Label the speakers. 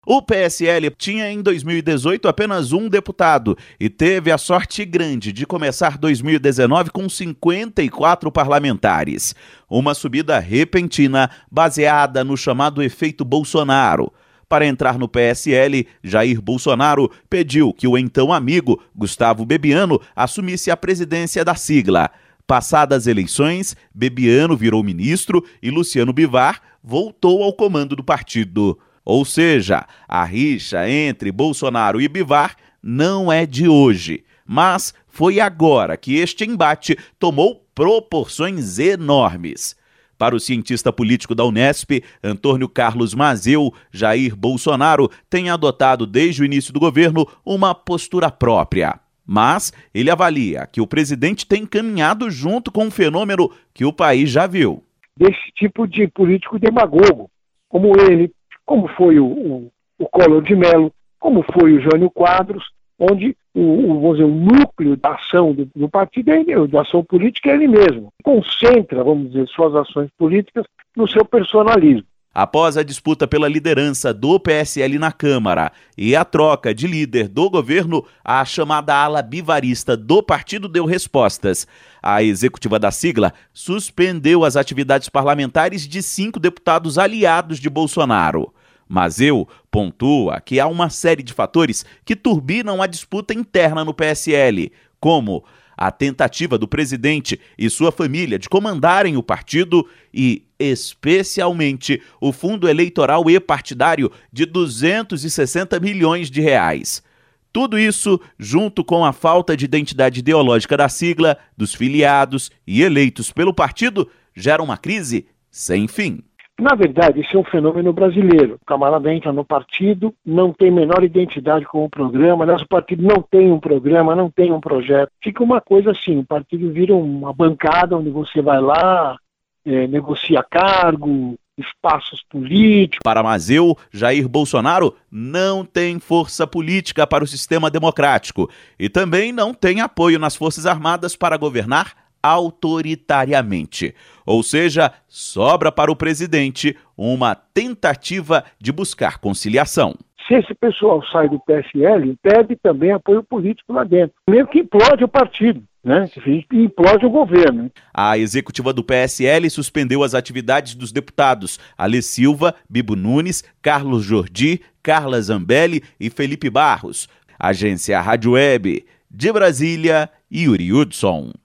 Speaker 1: O PSL tinha em 2018 apenas um deputado e teve a sorte grande de começar 2019 com 54 parlamentares. Uma subida repentina baseada no chamado efeito Bolsonaro. Para entrar no PSL, Jair Bolsonaro pediu que o então amigo Gustavo Bebiano assumisse a presidência da sigla. Passadas as eleições, Bebiano virou ministro e Luciano Bivar voltou ao comando do partido. Ou seja, a rixa entre Bolsonaro e Bivar não é de hoje, mas foi agora que este embate tomou proporções enormes. Para o cientista político da Unesp, Antônio Carlos Mazeu, Jair Bolsonaro tem adotado desde o início do governo uma postura própria. Mas ele avalia que o presidente tem caminhado junto com um fenômeno que o país já viu.
Speaker 2: Desse tipo de político demagogo, como ele, como foi o Collor de Mello, como foi o Jânio Quadros, onde vamos dizer, o núcleo da ação do partido, da ação política é ele mesmo. Concentra, vamos dizer, suas ações políticas no seu personalismo.
Speaker 1: Após a disputa pela liderança do PSL na Câmara e a troca de líder do governo, a chamada ala bivarista do partido deu respostas. A executiva da sigla suspendeu as atividades parlamentares de 5 deputados aliados de Bolsonaro. Mazeu pontua que há uma série de fatores que turbinam a disputa interna no PSL, como a tentativa do presidente e sua família de comandarem o partido e, especialmente, o fundo eleitoral e partidário de 260 milhões de reais. Tudo isso, junto com a falta de identidade ideológica da sigla, dos filiados e eleitos pelo partido, gera uma crise sem fim.
Speaker 2: Na verdade, isso é um fenômeno brasileiro. O camarada entra no partido, não tem menor identidade com o programa, aliás, o partido não tem um programa, não tem um projeto. Fica uma coisa assim, o partido vira uma bancada onde você vai lá, negocia cargo, espaços políticos.
Speaker 1: Para Mazeu, Jair Bolsonaro não tem força política para o sistema democrático e também não tem apoio nas Forças Armadas para governar autoritariamente. Ou seja, sobra para o presidente uma tentativa de buscar conciliação.
Speaker 2: Se esse pessoal sai do PSL, perde também apoio político lá dentro. Meio que implode o partido, né? Implode o governo.
Speaker 1: A executiva do PSL suspendeu as atividades dos deputados Alê Silva, Bibo Nunes, Carlos Jordi, Carla Zambelli e Felipe Barros. Agência Rádio Web, de Brasília, Yuri Hudson.